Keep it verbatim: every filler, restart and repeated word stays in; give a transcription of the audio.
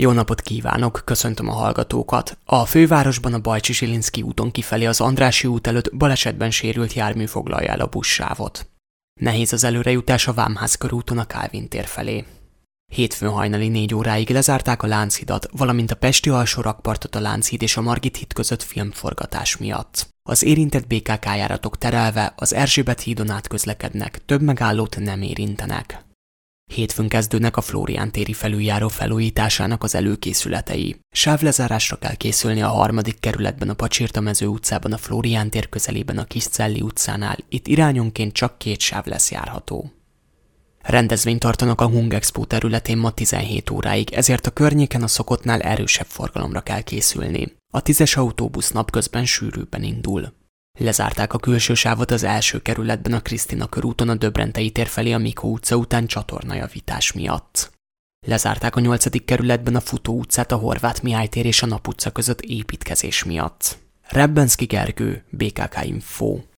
Jó napot kívánok, köszöntöm a hallgatókat. A fővárosban a Bajcsy-Zsilinszky úton kifelé az Andrássy út előtt balesetben sérült jármű foglalja el a buszsávot. Nehéz az előrejutás a Vámház körúton a Kálvin tér felé. Hétfőn hajnali négy óráig lezárták a Lánchidat, valamint a pesti alsó rakpartot a Lánchíd és a Margit híd között filmforgatás miatt. Az érintett bé ká ká járatok terelve az Erzsébet hídon át közlekednek, több megállót nem érintenek. Hétfőn kezdődnek a Flórián téri felüljáró felújításának az előkészületei. Sávlezárásra kell készülni a harmadik kerületben a Pacsirta-mező utcában, a Flórián tér közelében a Kiscelli utcánál, itt irányonként csak két sáv lesz járható. Rendezvényt tartanak a Hungexpo területén ma tizenhét óráig, ezért a környéken a szokottnál erősebb forgalomra kell készülni. A tízes autóbusz napközben sűrűbben indul. Lezárták a külső sávot az első kerületben a Krisztina körúton a Döbrentei tér felé a Mikó utca után csatornajavítás miatt. Lezárták a nyolcadik kerületben a Futó utcát a Horváth Mihály tér és a Nap utca között építkezés miatt. Rebbenszky Gergő, bé ká ká Info.